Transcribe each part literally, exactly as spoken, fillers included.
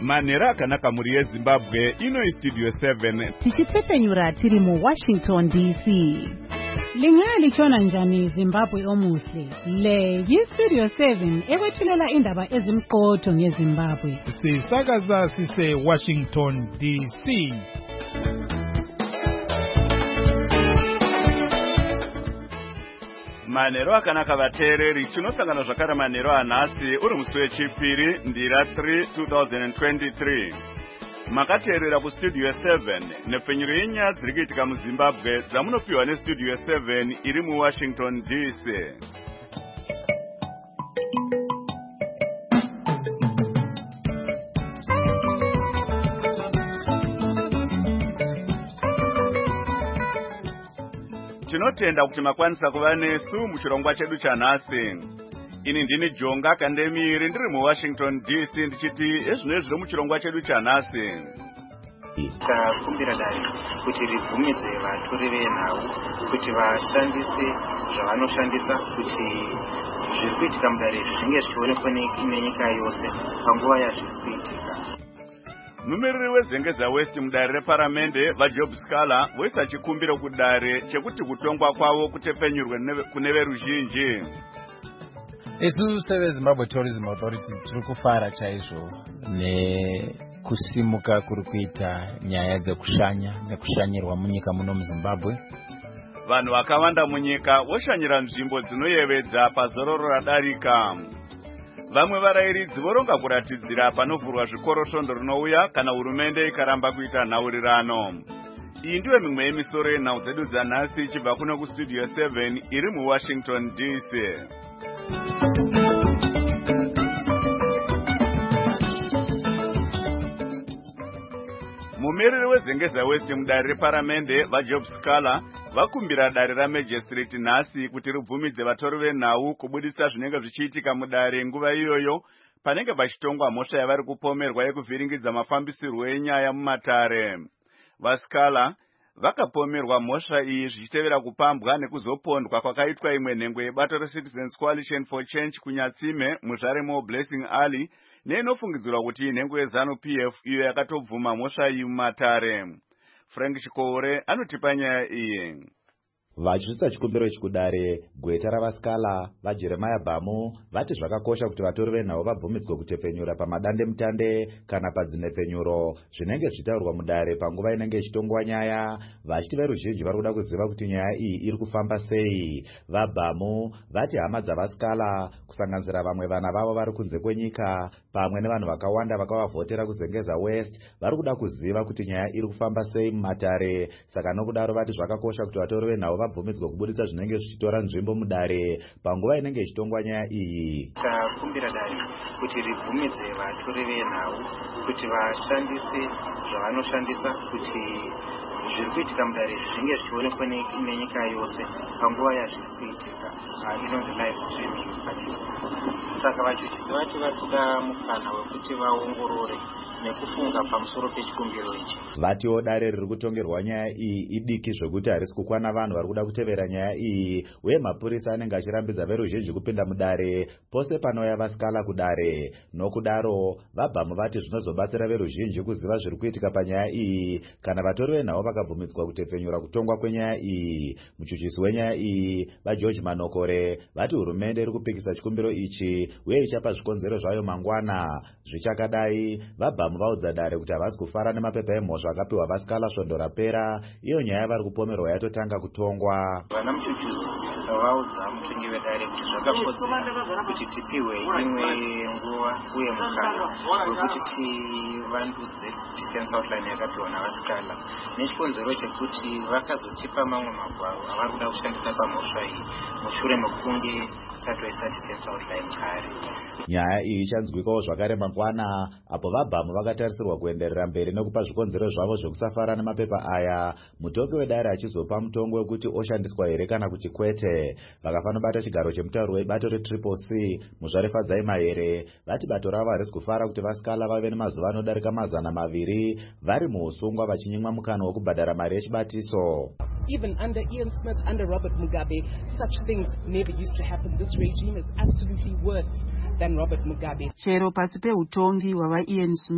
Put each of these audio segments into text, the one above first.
Manera akanaka muri yeZimbabwe ino istudio seven tichitsepenyura tiri mu Washington D C. Lingali chona njani Zimbabwe omuhle. Le yistudio seven ekwethulela indaba ezimqotho ngeZimbabwe. Sisakaza sise Washington D C. Manero akanaka vateereri tinosangana zvakare manero anhasi uri musi wechipiri ndira three twenty twenty-three. Makateerera kustudio seven nepfenyuro yenyaya dziri kuitika muZimbabwe dzamunopiwa nestudio seven iri muWashington D C. Tinotenda kuti makwanisa kuva nesu muchirongwa chedu chanhasi. Ini ndini Jonga Kandemiri ndiri muWashington D C ndichiti ezvino zviri muchirongwa chedu chanhasi. Takumbira dare kuti ribvumidze vatori venhau kuti vashandise zvavanoshandisa kuti zviri kuitika mudare zvinge zvichionekwa nenyika yose panguva yazviri kuitika. Mumiriri weZengeza West mudare reparamende vaJob Scala voisa chikumbiro kudare chekuti kutongwa kwavo kutepenyurwe kune veruzhinji. Isu seveZimbabwe Tourism Authority tiri kufara chaizvo nekusimuka kuri kuita nyaya dzekushanya nekushanyirwa munyika muno muZimbabwe. Vanhu vakawanda munyika voshanyira nzvimbo dzinoyevedza pazororo radarika. Vamwe varairidzi voronga kuratidzira panovhurwa zvikoro svondo rinouya kana hurumende ikaramba kuita nhaurirano. Iyi ndiyo mimwe yemisoro yenhau dzedu dzanhasi ichibva kuno kustudio seven iri muWashington D C. Mumiriri weZengeza West mudare reparamende vaJob Scala vakumbira dare raMagistrate nhasi kuti ribvumidze vatori venhau kubudisa zvinenge zvichiitika mudare nguva iyoyo panenge pachitongwa mhosva yavari kupomerwa yekuvhiringidza mafambisirwo enyaya mumatare. VaScala vakapomerwa mhosva iyi zvichitevera kupambwa nekuzopondwa kwakaitwa imwe nhengo yebato reCitizens Coalition for Change kunyatsime muzvaremo Blessing Ali neinofungidzirwa kuti inhengo yeZanu P F iyo yakatobvuma mhosva iyi mumatare. Frank Chikore anotipa nyaya iyi. Vachitsa chikumbiro chikudare gweta ravaScala vaJeremiah Bamu vati zvakakosha kuti vatori venhau vabvumidzwe kutepenyura pamadande mutande kana padzinepenyuro zvinenge zvichitaurwa mudare panguva inenge ichitongwa nyaya, vachiti veruzhinji vari kuda kuziva kuti nyaya iyi iri kufamba sei. VaBamu vati hama dzavaScala kusanganisira vamwe vana vavo vari kunze kwenyika pamwe nevanhu vakawanda vakavavhotera kuZengeza West vari kuda kuziva kuti nyaya iri kufamba sei mumatare. Saka nokudaro vati zvakakosha kuti vatori venhau vabvumidzwe kubudisa zvinenge zvichitora nzvimbo mudare panguva inenge ichitongwa nyaya iyi. Takumbira dare kuti ribvumidze vatori venhau kuti vashandise zvavanoshandisa kuti zviri kuitika mudare zvinge zvichionekwa nenyika yose panguva yazviri kuitika inonzi live streaming pachina. Saka vajudzisi vati vari kuda mukana wekuti vaongorore nekufunga pamusoro pechikumbiro ichi. Vatiwo dare riri kutongerwa nyaya iyi idiki zvekuti harisi kukwana vanhu vari kuda kutevera nyaya iyi uye mapurisa anenge achirambidza veruzhinji kupinda mudare pose panouya vaScala kudare. Nokudaro vaBamu vati zvinozobatsira veruzhinji kuziva zviri kuitika panyaya iyi kana vatori venhau vakabvumidzwa kutepfenyura kutongwa kwenyaya iyi. Muchuchisi wenyaya iyi vaGeorge Manokore vati hurumende iri kupikisa chikumbiro ichi uye ichapa zvikonzero zvayo mangwana. Zvichakadai vaBamu vaudza dare kuti havasi kufara nemapepa emhosva akapiwa vaScala svondo rapera, iyo nyaya vari kupomerwa yatotanga kutongwa. Vana muchuchisi vaudza mutongi wedare kuti zvakakodzera kuti tipiwe imwe nguva uye mukana wekuti tivandudze defense outline yakapiwa navaScala nechikonzero chekuti vakazotipa mamwe magwaro avari kuda kushandisa pamhosva iyi mushure mekunge tatoisa defense outline kare. Nyaya iyi ichanzwikawo zvakare mangwana apo vaBamu vakatarisirwa kuenderera mberi nekupa zvikonzero zvavo zvekusafara nemapepa aya, mutongi wedare achizopa mutongo wekuti oshandiswa here kana kuti kwete. Vakafanobata chigaro chemutauro webato reTriple C muzvarefadzai mahere vati bato ravo harisi kufara kuti vaScala vave nemazuva anodarika mazana maviri vari muusungwa vachinyimwa mukana wekubhadhara mari yechibatiso. Even under Ian Smith, under Robert Mugabe, such things never used to happen. This regime is absolutely worse than Robert Mugabe. Chero pasi peutongi wava Ian Smith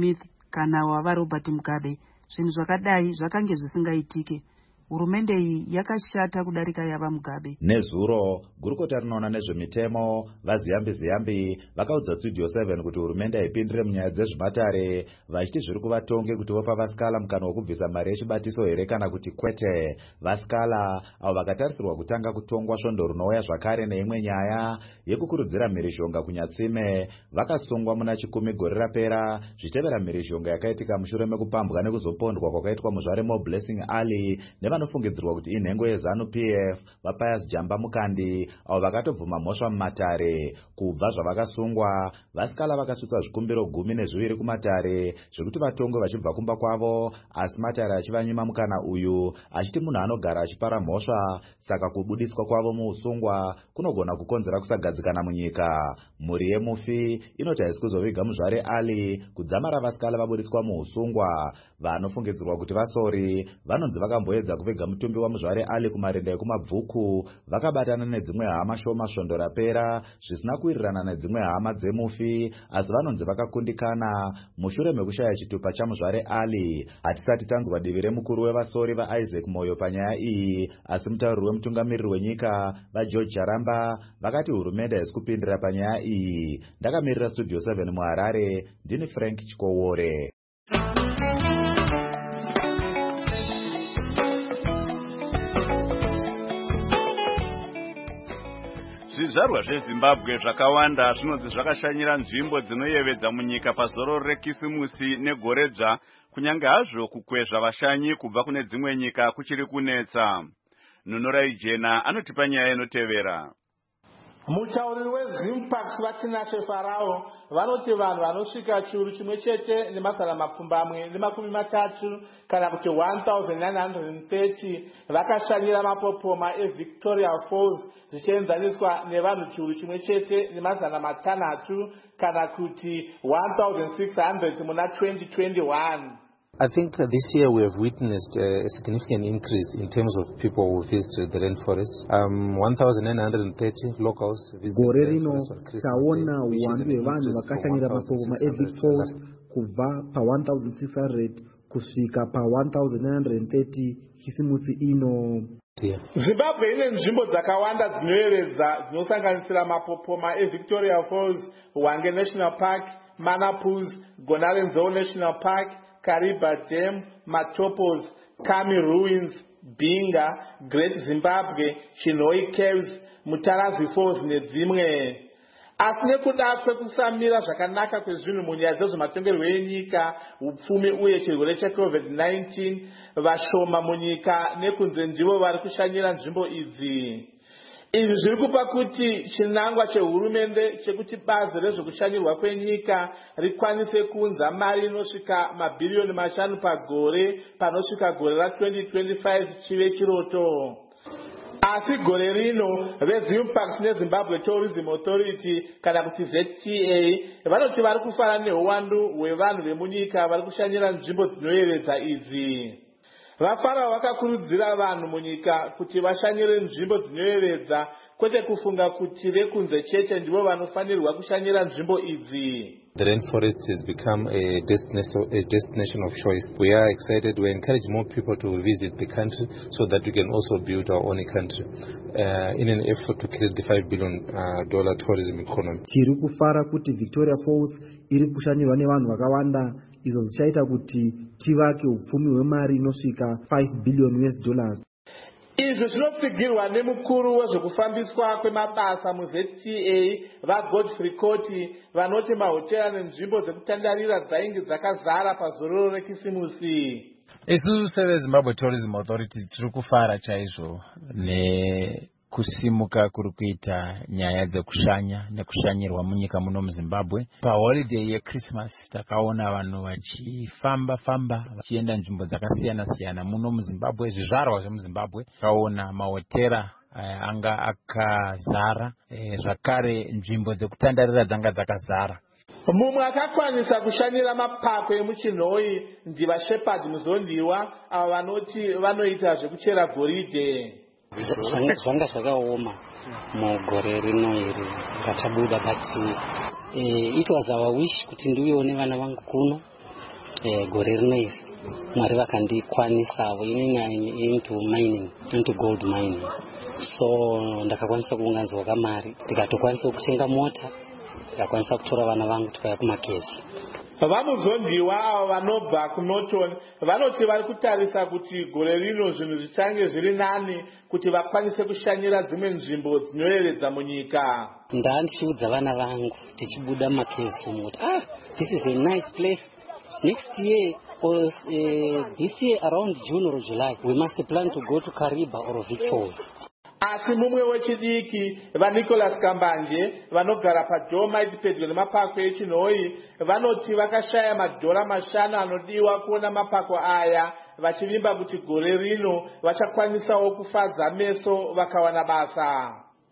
kana wava Robert Mugabe. Zvinhu zvakadai zvakange zvisingaitike. Hurumende iyi yakashata kudarika yava Mugabe. Nezuro gurukota rinoona nezvemitemo vaZiyambi Ziyambi vakaudza Studio seven kuti hurumende haipindire munyaya dzezvimatare vachiti zviri kuvatonge kuti vopa vasikala mukana wokubvisa mari yechibatiso here kana kuti kwete. Vasikala avo vakatarisirwa kutanga kutongwa svondo runouya zvakare neimwe nyaya yekukurudzira mhirizhonga kunyatsime vakasungwa muna chikumi gore rapera zvichitevera mhirizhonga yakaitika mushure mekupambwa nekuzopondwa kwakaitwa muzvare Mo Blessing Ali nevanofungidzirwa kuti inhengo yeZanu P F vaPius Jamba Mukandi avo vakatobvuma mhosva mumatare. Kubva zvavakasungwa vasikala vakasvitsa zvikumbiro gumi nezviviri kumatare zvekuti vatongwe vachibva kumba kwavo, asi matare achivanyima mukana uyu achiti munhu anogara achipara mhosva, saka kubudiswa kwavo muusungwa kunogona kukonzera kusagadzikana munyika. Mhuri yemufi inoti haisi kuzoviga muzvare Ali kudzamara vasikala vabudiswa muusungwa. Vanofungidzirwa kuti vasori vanonzi vakamboedza kuviga mutumbi wamuzvare Ali kumarinda ekumabvuku vakabatana nedzimwe hama shoma svondo rapera zvisina kuwirirana nedzimwe hama dzemufi, asi vanonzi vakakundikana mushure mekushaya chitupa chamuzvare Ali. Hatisati tanzwa divi remukuru wevasori vaIsaac Moyo panyaya iyi, asi mutauriri wemutungamiriri wenyika vaGeorge Charamba vakati hurumende haisi kupindira panyaya iyi. Ndakamirira Studio seven muHarare, ndini Frank Chikowore. Zvizvarwa zveZimbabwe zvakawanda zvinonzi zvakashanyira nzvimbo dzinoyevedza munyika pazoro rekisimusi negoredzva, kunyange hazvo kukwezva vashanyi kubva kune dzimwe nyika kuchiri kunetsa. Nunorai Jena anotipa nyaya inotevera. Mutauriri weZimpact vaTinashe Farao vanoti vanhu vanosvika chiuru chimwe chete nemazana mapfumbamwe nemakumi matatu kana kuti one thousand nine hundred thirty vakashanyira mapopoma eVictoria Falls zvichienzaniswa nevanhu chiuru chimwe chete nemazana matanhatu kana kuti one thousand six hundred muna twenty twenty-one. I think this year we have witnessed a significant increase in terms of people who visited the rainforest. Um, one thousand nine hundred thirty locals visited gore rino taona uwandu hwevanhu vakashanyira mapopoma eVic Falls kubva pa one thousand six hundred kusvika pa one thousand nine hundred thirty chisimusi ino. Zimbabwe ine nzvimbo dzakawanda dzinoyevedza dzinosanganisira mapopoma eVictoria Falls, Hwange National Park, Manapus, Gonarenzou National Park, Kariba Dam, Matopos, Kami Ruins, Binga, Great Zimbabwe, Chinoi Caves, Mutarazi Falls nedzimwe. Asi nekuda kwekusamira zvakanaka kwezvinhu munyaya dzezvematongerwo enyika, upfumi uye chirwere cheCovid nineteen, vashoma munyika nekunze ndivo vari kushanyira nzvimbo idzi. Izvi zviri kupa kuti chinangwa chehurumende chekuti bazi rezvekushanyirwa kwenyika rikwanise kuunza mari inosvika mabhiriyoni mashanu pagore panosvika gore ra-twenty twenty-five chive chiroto. Asi gore rino veZimpact neZimbabwe Tourism Authority kana kuti Z T A vanoti vari kufara neuwandu hwevanhu vemunyika vari kushanyira nzvimbo dzinoyevedza idzi. Vafarao vakakurudzira vanhu munyika kuti vashanyire nzvimbo dzinoyevedza, kwete kufunga kuti vekunze chete ndivo vanofanirwa kushanyira nzvimbo idzi. The rainforest has become a destination, a destination of choice. We are excited. We encourage more people to visit the country so that we can also build our own country uh, in an effort to create the five billion dollar uh, tourism economy. Tiri kufara kuti Victoria Falls iri kushanyirwa nevanhu vakawanda, izvo zvichaita kuti tivake upfumi hwemari inosvika five billion U S dollars. Izvi zvinopfigirwa nemukuru wezvekufambiswa kwemabasa muZ T A vaGodfrey Koti vanoti mahotera nenzvimbo dzekutandarira dzainge dzakazara pazororo rekisimusi. Isu seveZimbabwe Tourism Authority tiri kufara chaizvo nekusimuka kuri kuita nyaya dzekushanya nekushanyirwa munyika muno muZimbabwe. Paholiday yeChristmas takaona vanhu vachifamba famba vachienda nzvimbo dzakasiyana siyana muno muZimbabwe, zvizvarwa zvemuZimbabwe. Takaona mahotera anga akazara, zvakare nzvimbo dzekutandarira dzanga dzakazara. Mumwe akakwanisa kushanyira mapako emuchinhoi ndivaShepherd Muzondiwa avo vanoti vanoita zvekuchera goridhe. Zvanga zvakaoma mugore rino iri ratabuda, but uh, it was our wish kuti ndiuyewo nevana vangu kuno eh, gore rino iri Mwari vakandikwanisavo inini into mining, into gold mining. So ndakakwanisa kuunganidzwa kamari ndikatokwanisa kutenga mota ndikakwanisa kutora vana vangu tikauya kumakezi. Vamuzondiwa avo vanobva kuNorton vanoti vari kutarisa kuti gore rino zvinhu zvichange zviri nani kuti vakwanise kushanyira dzimwe nzvimbo dzinoyevedza munyika. Ndandichiudza vana vangu tichibuda mumakezi moti ah this is a nice place. Next year or uh, this year around June or July we must plan to go to Kariba or Vic Falls. Asi mumwe wechidiki vaNicholas Kambanje vanogara paDolomite pedyo nemapako echinhoi vanoti vakashaya madhora mashanu anodiwa kuona mapako aya vachivimba kuti gore rino vachakwanisawo kufadza meso vakawana basa.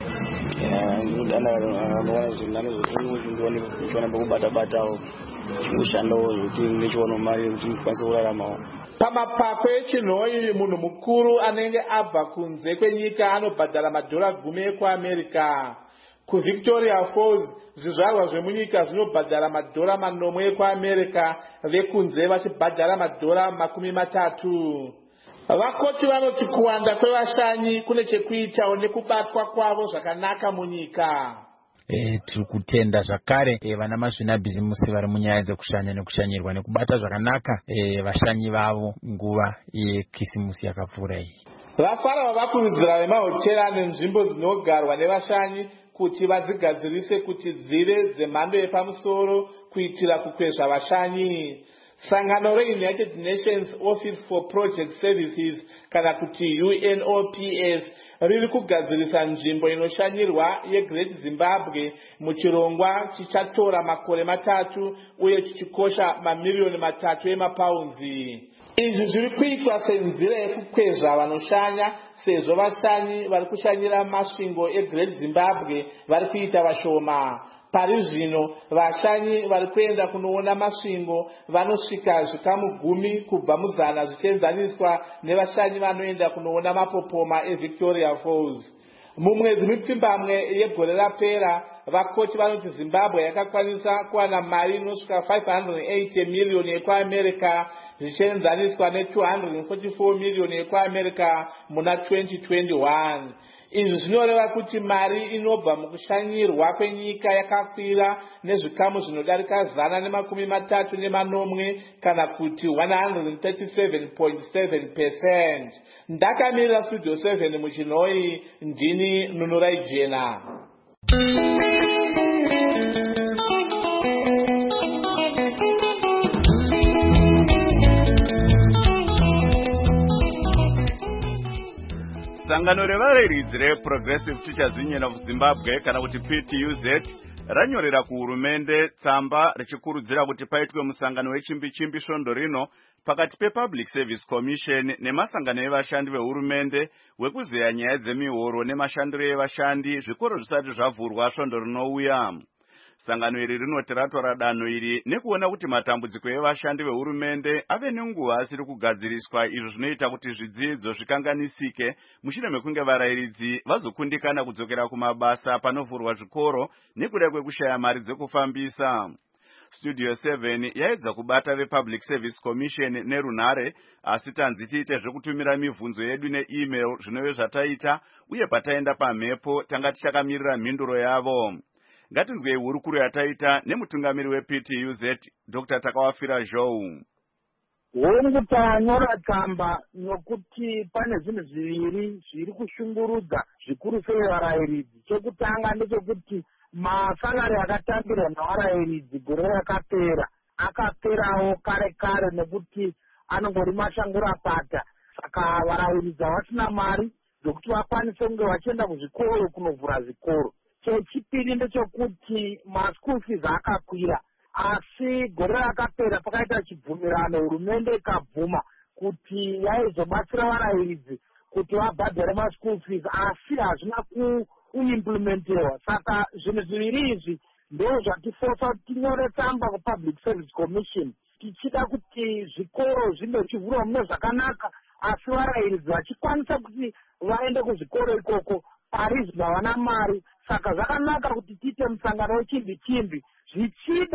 Pamapako echinhoi munhu mukuru anenge abva kunze kwenyika anobhadhara madhora gumi ekuAmerica. KuVictoria Falls zvizvarwa zvemunyika zvinobhadhara madhora manomwe ekuAmerica, vekunze vachibhadhara madhora makumi matatu. Vakoti vanoti kuwanda kwevashanyi kune chekuitawo nekubatwa kwavo zvakanaka munyika. E, tiri kutenda zvakare e, vana mazvinabhizimusi vari munyaya dzekushanya nekushanyirwa nekubata zvakanaka e, vashanyi vavo nguva yekisimusi yakapfuura iyi. Vafara vakurudzira vemahotera ane nzvimbo dzinogarwa nevashanyi kuti vadzigadzirise kuti dzive dzemhando yepamusoro kuitira kukwezva vashanyi. Sangano reUnited Nations Office for Project Services kana kuti U N O P S riri kugadzirisa nzvimbo inoshanyirwa yeGreat Zimbabwe muchirongwa chichatora makore matatu uye chichikosha mamiliyoni matatu emapaunzi. Izvi zviri kuitwa senzira yekukwezva vanoshanya sezvo vashanyi vari kushanyira masvingo eGreat Zimbabwe vari kuita vashoma. Pari zvino vashanyi vari kuenda kunoona masvingo vanosvika zvikamu gumi kubva muzana zvichienzaniswa nevashanyi vanoenda kunoona mapopoma eVictoria Falls. Mumwedzi mipfumbamwe yegore rapera vakoti vanoti Zimbabwe yakakwanisa kuwana mari inosvika five hundred eighty miliyoni ekuAmerica zvichienzaniswa ne two hundred forty-four miliyoni ekuAmerica muna twenty twenty-one. Izvi zvinoreva kuti mari inobva mukushanyirwa kwenyika yakakwira nezvikamu zvinodarika zana nemakumi matatu nemanomwe kana kuti one hundred thirty-seven point seven percent. Ndakamirira Studio seven muchinhoi, ndini Nunurai Jena. Sangano revareridzi reProgressive Teachers Union of Zimbabwe kana kuti P T U Z ranyorera kuhurumende tsamba richikurudzira kuti paitwe musangano wechimbi-chimbi svondo rino pakati pePublic Service Commission nemasangano evashandi vehurumende wekuzeya nyaya dzemihoro nemashandiro evashandi zvikoro zvisati zvavhurwa svondo rinouya. Sangano iri rinoti ratora danho iri nekuona kuti matambudziko evashandi vehurumende ave nenguva asiri kugadziriswa, izvo zvinoita kuti zvidzidzo zvikanganisike mushure mekunge varayiridzi vazokundikana kudzokera kumabasa panovhurwa zvikoro nekuda kwekushaya mari dzekufambisa. Studio seven yaedza kubata vePublic Service Commission nerunhare, asi tanzi tiite zvekutumira mibvunzo yedu neemail zvinove zvataita, uye pataenda pamhepo tanga tichakamirira mhinduro yavo. Ngatinzwei hurukuro yataita nemutungamiri weP T U Z Doctor Takawafira Zhou. Huri kutanyora tsamba nokuti pane zvinhu zviviri zviri kushungurudza zvikuru sei varayiridzi. Chekutanga ndechekuti masalari akatambirwa navarayiridzi gore rakapera akaperawo kare kare nekuti anongori mashangura pata, saka varayiridzi havasina mari dzokuti vakwanise kunge vachienda kuzvikoro kunovhura zvikoro. Chechipiri ndechekuti maschool fees akakwira, asi gore rakapera pakaita chibvumirano, hurumende ikabvuma kuti yaizobatsira varayiridzi kuti vabhadhare maschool fees, asi hazvina kuimplementewa. Saka zvinhu zviviri izvi ndo zvatifosa kuti tinyore tsamba kuPublic Service Commission tichida kuti zvikoro zvinge zvichivhurwa mune zvakanaka, asi varayiridzi vachikwanisa kuti vaende kuzvikoro ikoko pari zvino havana mari. Saka zvakanaka kuti tiite musangano wechimbi-chimbi zvichida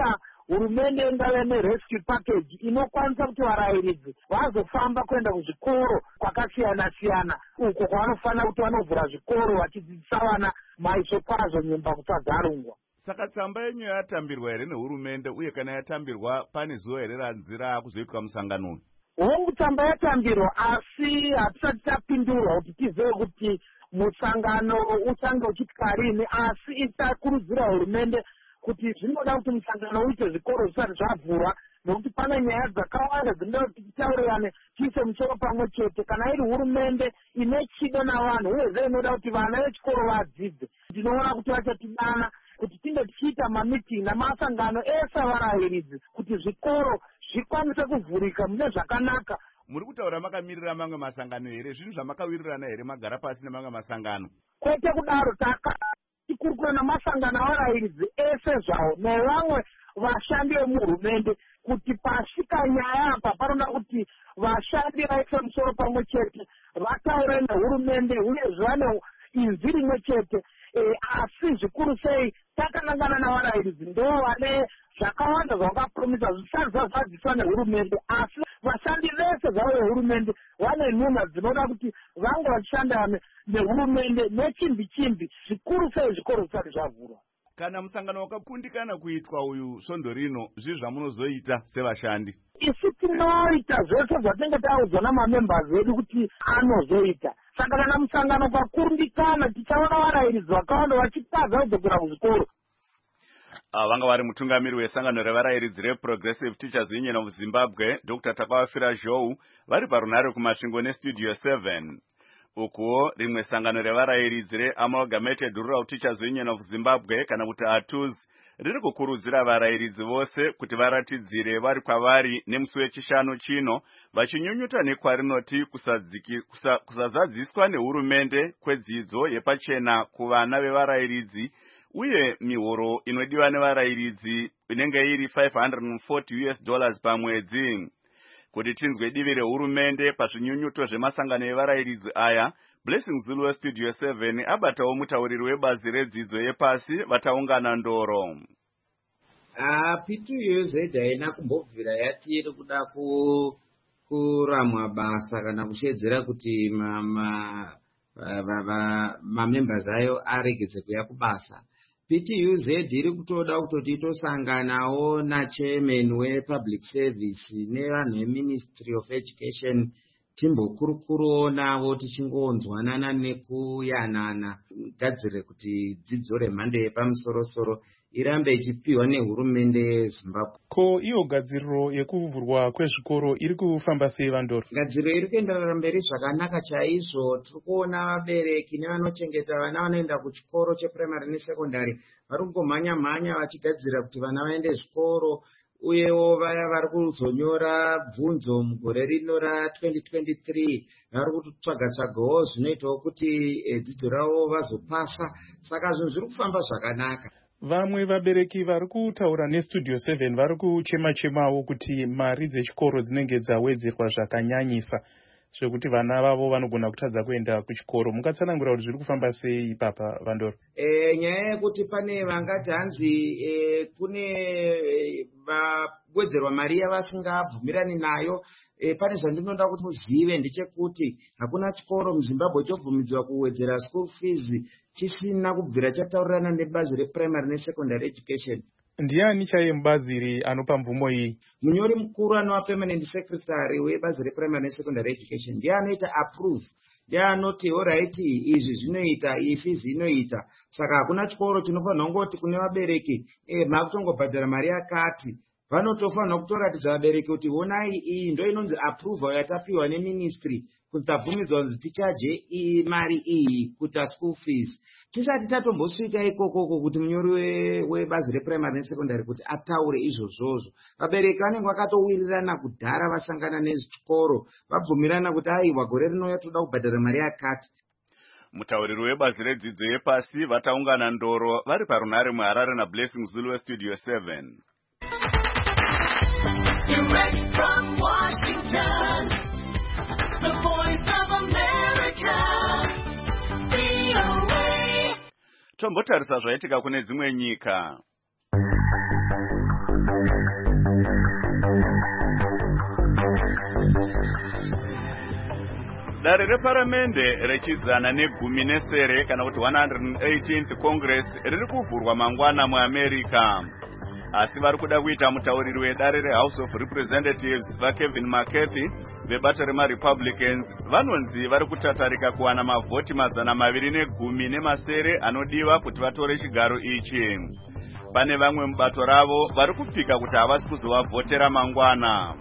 hurumende ingave nerescue package inokwanisa kuti varayiridzi vazofamba kuenda kuzvikoro kwakasiyana siyana uko kwavanofanira kuti vanovhura zvikoro vachidzidzisa vana maisvo kwazvo nyumba kusagarungwa. Saka tsamba yenyu yatambirwa here nehurumende, uye kana yatambirwa pane zuva here ranzira kuzoitwa musangano uyu? Hongu tsamba yatambirwa, asi hatisati tapindurwa kuti tizive kuti musangano uchange uchiitika rini, asi itakurudzira hurumende kuti zvinoda kuti musangano uite zvikoro zvisati zvavhurwa, nokuti pane nyaya dzakawanda dzinoda kuti titaurirane tiise musoro pamwe chete. Kana iri hurumende ine chido navanhu uyezve inoda kuti vana vechikoro vadzidze, ndinoona kuti vachatidana kuti tinge tichiita mamitingi namasangano ese avarayiridzi kuti zvikoro zvikwanise kuvhurika mune zvakanaka. Muri kutaura makamirira mamwe masangano here? Zvinhu zvamakawirirana here magara pasi nemamwe masangano? Kwete kudaro, takakurukura namasangano avarayiridzi ese zvawo nevamwe vashandi vemuhurumende kuti pasvika nyaya apa panoda kuti vashandi vaise musoro pamwe chete vataure nehurumende uyezve vane inzwi rimwe chete. E, asi zvikuru sei takanangana navarayiridzi ndo vane zvakawanda zvavakapromisa zvisati zvazadziswa nehurumende, asi vashandi vese zvavo vehurumende vane nhunha dzinoda kuti vange vachishanda nehurumende nechimbi chimbi, zvikuru sei zvikoro zvisati zvavhurwa. Kana musangano wakakundikana kuitwa uyu svondo rino, zvii zvamunozoita sevashandi? Isi tinoita zvese zvatinenge taudzwa namamembers edu kuti anozoita. Saka kana musangano ukakundikana tichaona varayiridzi vakawanda vachitadza kudzokera kuzvikoro. Vanga vari mutungamiri wesangano revarayiridzi reProgressive Teachers Union of Zimbabwe, Doctor Takawafira Zhou, vari parunare kumasvingo neStudio seven. Ukuwo rimwe sangano revarayiridzi reAmalgamated Rural Teachers Union of Zimbabwe kana kuti A T U Z riri kukurudzira varayiridzi vose kuti varatidzire vari kwavari nemusi wechishanu chino, vachinyunyuta nekwarinoti kusazadziswa nehurumende kwedzidzo yepachena kuvana vevarayiridzi uye mihoro inodiwa nevarayiridzi inenge iri five hundred forty US dollars pamwedzi. Kuti tinzwe divi rehurumende pazvinyunyuto zvemasangano evarayiridzi aya, Blessing Zulu weStudio seven abatawo mutauriri webazi redzidzo yepasi vataungana ndoro. Ah, P two U Z haina kumbobvira yati iri kuda ku kuramwa basa kana kushedzera kuti mama mamembers ayo aregedze kuya kubasa. P T U Z iri kutoda kutoti itosanganawo nachairman wepublic service nevanhu veministry of education timbokurukuru navo tichingonzwanana nekuyanana gadzire kuti dzidzo remhando yepamusorosoro irambe ichipiwa nehurumende yeZimbabwe. Ko iyo gadziriro yekuvhurwa kwezvikoro iri kufamba sei Vandoro? Gadziriro iri kuenderera mberi zvakanaka chaizvo. Tiri kuona vabereki nevanochengeta vana vanoenda kuchikoro cheprimary nesekondari vari kungomhanya mhanya vachigadzira kuti vana vaende zvikoro, uyewo vaya vari kuzonyora bvunzo mugore rino ratwenty twenty-three vari kutsvaga tsvagawo zvinoitawo kuti dzidzo ravo vazopasa. Saka zvinhu zviri kufamba zvakanaka. Vamwe vabereki vari kutaura neStudio seven vari kuchema-chemawo kuti mari dzechikoro dzinenge dzawedzerwa zvakanyanyisa zvekuti vana vavo vanogona kutadza kuenda kuchikoro. Mungatsanangura kuti zviri kufamba sei ipapa Vandoro? E, nyaya yekuti pane vangati hanzi e, kune e, vawedzerwa mari yavasingabvumirani nayo. E, pane zvandinoda kuti muzive ndechekuti hakuna chikoro muZimbabwe chobvumidzwa kuwedzera school fees chisina kubvira chataurirana nebazi reprimary nesecondary education. Ndiani chaiye mubazi iri anopa mvumo iyi? Munyori mukuru anova permanent secretary webazi reprimary nesecondary education ndiye anoita approve, ndiye anoti alright izvi zvinoita, iyi fees inoita. Saka hakuna chikoro chinofanira kungoti kune vabereki eh makutongobhadhara mari yakati. Vanotofanira kutoratidza vabereki kuti honai iyi ndo inonzi approval yatapiwa neministry kuti tabvumidzwa kuti tichaje iyi mari iyi kuita school fees. Tisati tatombosvika ikokoko kuti munyori webazi reprimary nesecondary kuti ataure izvozvozvo. Vabereki vanenge vakatowirirana kudhara vasangana nezvikoro vabvumirana kuti aiwa gore rino toda kubhadhara mari yakati. Mutauriri webazi redzidzo yepasi vataungana ndoro vari parunare muHarare naBlessing Zulu weStudio seven. Direct from Washington, the voice of America, V O A. Tombotarisa zvaitika kune dzimwe nyika. Dare reparamende rechizana negumi nesere kana kuti one hundred eighteenth Congress riri kuvhurwa mangwana muAmerica. Asi vari kuda kuita mutauriri wedare reHouse of Representatives vaKevin McCarthy vebata remaRepublicans vanonzi vari kutatarika kuwana mavhoti mazana maviri negumi nemasere anodiwa kuti vatore chigaro ichi. Pane vamwe mubato ravo vari kupika kuti havasi kuzovavhotera mangwana.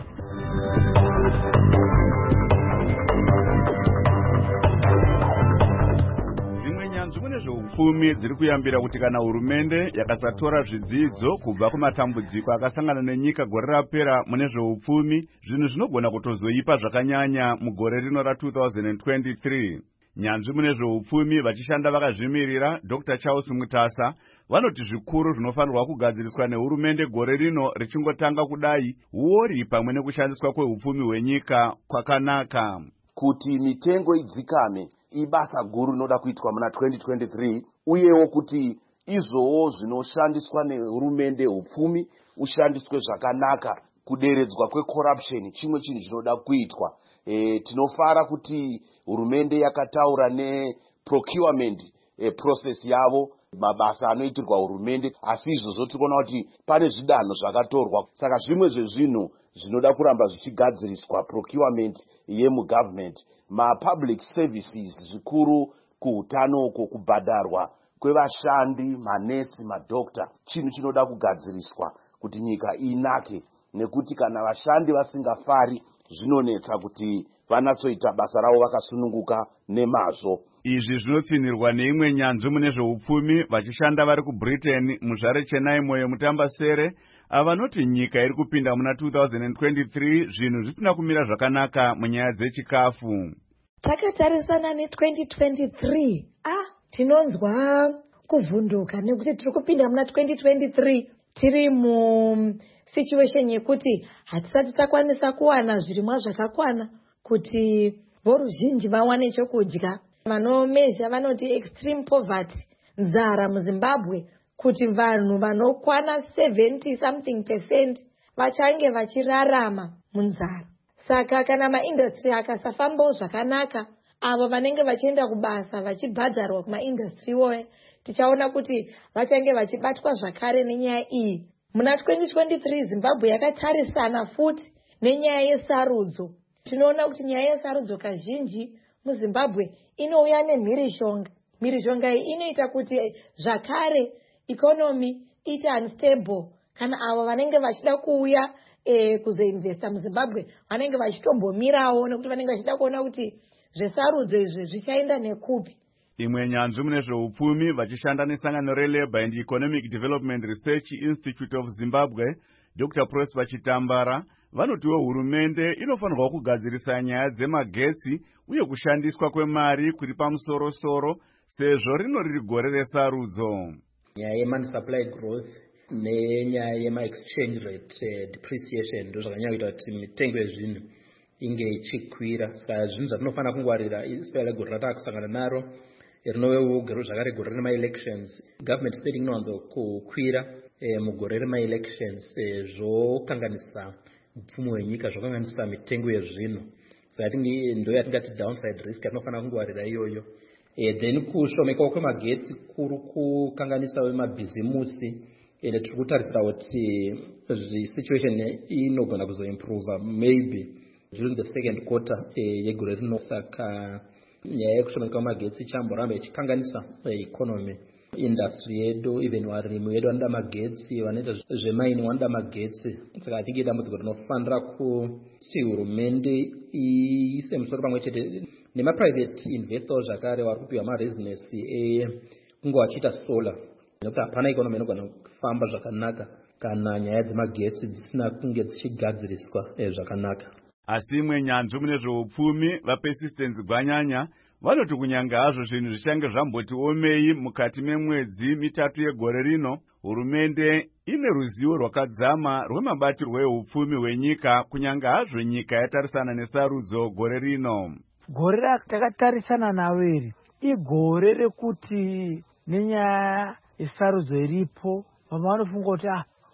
Zveupfumi dziri kuyambira kuti kana hurumende yakasatora zvidzidzo kubva kumatambudziko akasangana nenyika gore rapera mune zveupfumi, zvinhu zvinogona kutozoipa zvakanyanya mugore rino ra two thousand twenty-three. Nyanzvi mune zveupfumi vachishanda vakazvimirira Doctor Charles Mutasa vanoti zvikuru zvinofanirwa kugadziriswa nehurumende gore rino richingotanga kudai huori pamwe nekushandiswa kweupfumi hwenyika kwakanaka. Kuti mitengo idzikame ibasa guru rinoda kuitwa muna twenty twenty-three, uyewo kuti izvowo zvinoshandiswa nehurumende upfumi ushandiswe zvakanaka, kuderedzwa kwecorruption chimwe chinhu chinoda kuitwa. E, tinofara kuti hurumende yakataura neprocurement e, process yavo, mabasa anoitirwa hurumende, asi izvozvo tikuona kuti pane zvidanho zvakatorwa. Saka zvimwe zvezvinhu zvinoda kuramba zvichigadziriswa procurement yemugovernment, ma-public services zvikuru kuhutano uko, kubhadharwa kwevashandi, manesi, madokta, chinhu chinoda kugadziriswa kuti nyika inake, nekuti kana vashandi vasingafari zvinonetsa kuti vanatsoita basa ravo vakasununguka nemazvo. Izvi zvinotsinirwa neimwe nyanzvi mune zveupfumi vachishanda vari kuBritain, muzvare Chennai Moyo Mutambasere, avanoti nyika iri kupinda muna two thousand twenty-three zvinhu zvisina kumira zvakanaka munyaya dzechikafu. Takatarisana ne twenty twenty-three, ah, tinonzwa kuvhunduka nekuti tiri kupinda muna twenty twenty-three tiri mu situation yekuti hatisati takwanisa kuwana zvirimwa zvakakwana kuti voruzhinji vawane chokudya. Vanomezha vanoti extreme poverty, nzara muZimbabwe, kuti vanhu vanokwana seventy something percent vachange vachirarama munzara. Saka kana maindustry akasafambawo zvakanaka, avo vanenge vachienda kubasa vachibhadharwa kumaindustry woye, tichaona kuti vachange vachibatwa zvakare nenyaya iyi. Muna twenty twenty-three Zimbabwe yakatarisana futi nenyaya yesarudzo. Tinoona kuti nyaya yesarudzo kazhinji muZimbabwe inouya nemhirishonga. Mhirishonga iyi inoita kuti zvakare economy ite unstable. Kana avo vanenge vachida kuuya e, kuzoinvesta muZimbabwe vanenge vachitombomirawo nekuti vanenge vachida kuona kuti zvesarudzo izvi zvichaenda nekupi. Imwe nyanzvi mune zveupfumi vachishanda nesangano reLabour and Economic Development Research Institute of Zimbabwe, Doctor Prosper Chitambara, vanotiwo hurumende inofanirwa kugadzirisa nyaya dzemagetsi uye kushandiswa kwemari kuri pamusoro-soro sezvo rino riri gore resarudzo. Nyaya yemoney supply growth nenyaya yema-exchange rate uh, depreciation ndo zvakanyanya kuita kuti mitengo yezvinhu inge ichikwira. Saka zvinhu zvatinofanira kungwarira especially gore ratakusangana naro rinogero zvakare gore rema-elections. Government spending inowanzo kukwira eh, mugore rema-elections eh, zvokanganisa upfumi hwenyika, zvokanganisa mitengo yezvinhu. Saka ndo yatingati downside risk yatinofanira kungwarira iyoyo. Eh, then kushomekawo kwemagetsi kuri kukanganisa wemabhizimusi. Ende tiri kutarisira kuti situation inogona kuzoimprove maybe during the second quarter eh, yegore rino. Saka nyaya yekushomeka kwemagetsi chamboramba ichikanganisa eh, economy. Industry yedu, even warimi wedu vanoda magetsi, vanoita zvemaini vanoda magetsi. Saka I think idambudziko rinofanira kuti hurumende iise musoro pamwe chete nema-private investors zvakare vari kupiwa ma-business ekunge vachiita solar. Nekuti hapana economy inogona kufamba zvakanaka kana nyaya dzemagetsi dzisina kunge dzichigadziriswa zvakanaka. Asi imwe nyanzvi mune zveupfumi vaPersistence Gwanyanya vanoti kunyanga hazvo zvinhu zvichange zvamboti omei mukati memwedzi mitatu yegore rino, hurumende ine ruzivo rwakadzama rwemabatirwo eupfumi hwenyika kunyanga hazvo nyika yatarisana nesarudzo gore rino. Gore ratakatarisa naro iri igore rekuti nenyaya yesarudzo iripo vamwe vanofunga kuti ah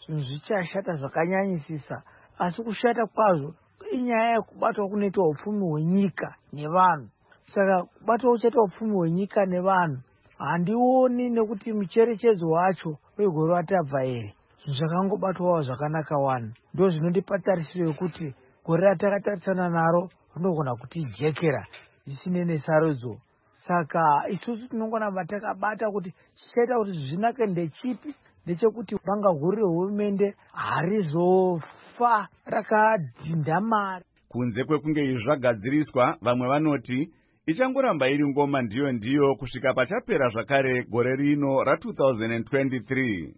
zvinhu zvichashata zvakanyanyisisa, asi kushata kwazvo inyaya yekubatwa kunoitwa upfumi hwenyika nevanhu. Saka kubatwa kuchaitwa upfumi hwenyika nevanhu handioni nekuti mucherechedzo wacho wegore ratabva here. Zvinhu zvakangobatwawo zvakanaka wani, ndo zvinondipa tarisiro yekuti gore ratakatarisana naro rinogona kutijekera zvisine nesarudzo. Saka isusu tinongona takabata kuti chichaita kuti zvinake ndechipi, ndechekuti banga guru rehurumende harizofa rakadzinda mari. Kunze kwekunge izvi zvagadziriswa, vamwe vanoti ichangoramba iri ngoma ndiyo ndiyo kusvika pachapera zvakare gore rino ra two thousand twenty-three.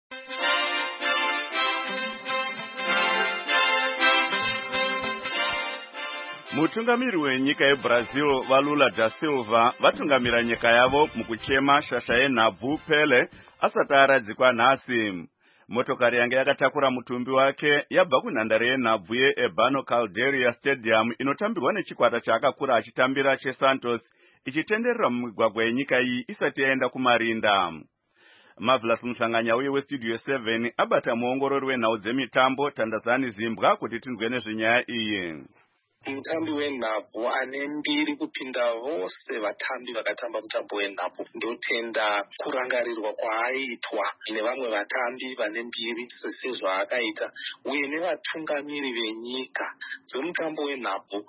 Mutungamiri wenyika yeBrazil vaLula da Silva vatungamira nyika yavo mukuchema shasha yenhabvu Pele asati aradzikwa nhasi. Motokari yange yakatakura mutumbi wake yabva kunhandare yenhabvu yeEbano Calderia Stadium inotambirwa nechikwata chaakakura achitambira cheSantos ichitenderera mumigwagwa yenyika iyi isati yaenda kumarinda. Marvelous Musanganya uye weStudio seven abata muongorori wenhau dzemitambo Tandazani Zimbwa kuti tinzwe nezvenyaya iyi. Mutambi wenhabvu ane mbiri kupinda vose vatambi vakatamba mutambo wenhabvu ndotenda kurangarirwa kwaaitwa nevamwe vatambi vane mbiri sezvaakaita uye nevatungamiri venyika dzemutambo wenhabvu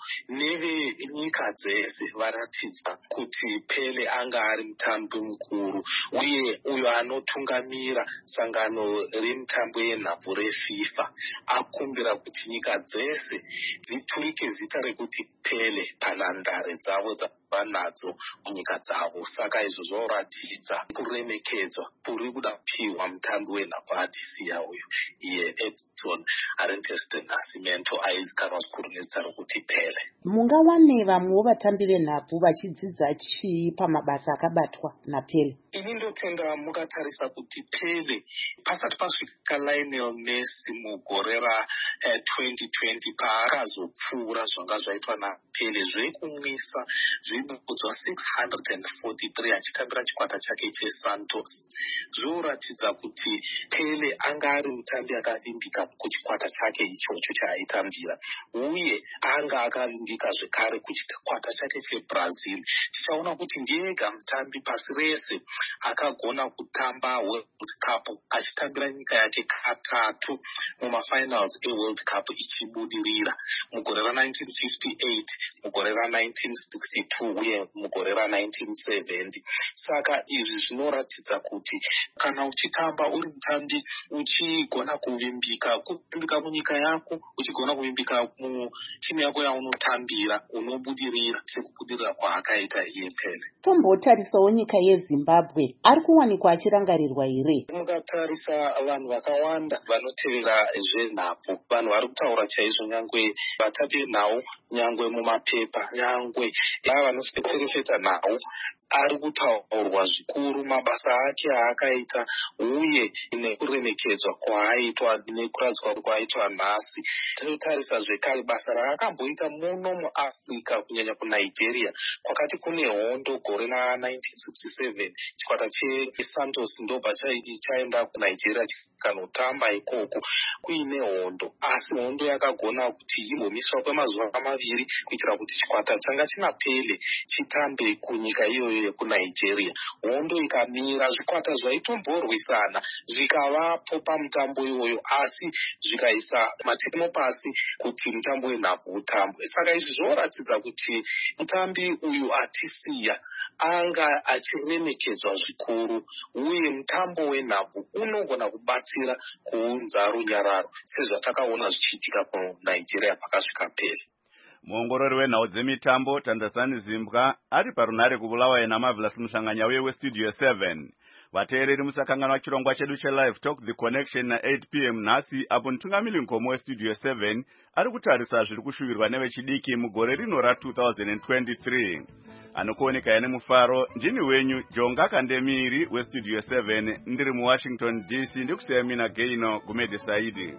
nevenyika dzese varatidza kuti Pele anga ari mutambi mukuru uye uyo anotungamira sangano remutambo yenhabvu reFIFA akumbira kuti nyika dzese dziturike zita rekuti Pele panhandare dzavo dzavanadzo munyika dzavo. Saka izvo zvoratidza kuremekedzwa kuri kuda kupiwa mutambi wenhabvu atisiya uyu iye Edson Arantes de Nascimento aizikanwa zvikuru nezita rokuti Pele. Mungawane vamwewo vatambi venhabvu vachidzidza chii pamabasa akabatwa naPele? Ini ndotenda mukatarisa kuti Pele pasati pasvika Lionel Messi mugore ra twenty twenty paakazopfuura zvanga zvaitwa naPele zvekumwisa zvibudzwa six hundred forty-three achitambira chikwata chake cheSantos zvoratidza kuti Pele anga ari mutambi akavimbika kuchikwata chake ichocho chaaitambira uye anga akavimbika zvekare kuchikwata chake cheBrazil. Tichaona kuti ndiyega mutambi pasi rese akagona kutamba World Cup achitambira nyika yake katatu mumafinals eWorld Cup ichibudirira mugore ra nineteen fifty-eight, mugore ra nineteen sixty-two uye mugore ra nineteen seventy. Saka izvi zvinoratidza kuti kana uchitamba uri mutambi uchigona kuvimbika kuvimbika munyika yako, uchigona kuvimbika mutimu yako yaunotambira, unobudirira sekubudirira kwaakaita iye Pele. Tombotarisawo nyika yeZimbabwe, ari kuwanikwa achirangarirwa here? Mukatarisa vanhu vakawanda vanotevera zvenhabvu, vanhu vari kutaura chaizvo, nyangwe vatambi nhau, nyangwe mumapepa, nyangwe vanospekerefeta nhau, ari kutaurwa zvikuru mabasa ake aakaita uye nekuremekedzwa kwaaitwa nekuradzwa kwaaitwa nhasi. Tinotarisa zvekare basa raakamboita muno muAfrica kunyanya kuNigeria kwakati kune hondo gore ra nineteen sixty-seven chikwata cheSantos ndobva chaenda kuNigeria chikanotamba ikoko kuine hondo, asi hondo yakagona kuti imbomiswa kwemazuva maviri kuitira kuti chikwata changa china Pele chitambe kunyika iyoyo yekuNigeria. Hondo ikamira, zvikwata zvaitomborwisana zvikavapo pamutambo iyoyo asi zvikaisa matemo pasi kuti mutambo wenhabvu utambwe. Saka izvi zvoratidza kuti mutambi uyu atisiya anga achiremekedzwa zvikuru uye mutambo wenhabvu unogona kubatsira kuunza runyararo sezvatakaona zvichiitika kuNigeria pakasvika Pele. Muongorori wenhau dzemitambo Tandazani Zimbwa ari parunhare kubulawayo naMarvelous Musanganya uye weStudio seven. Vateereri musakanganwa chirongwa chedu cheLive Talk The Connection na eight p m nhasi apo mutungamiri nkomo weStudio seven ari kutarisa zviri kushuvirwa nevechidiki mugore rino ra two thousand twenty-three. Anokuoneka ene mufaro ndini wenyu Jonga Kandemiri weStudio seven ndiri muWashington D C ndikusiyira mina Gaino Gumede Saidi.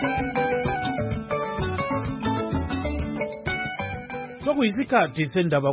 Sokuyisikhathi sendaba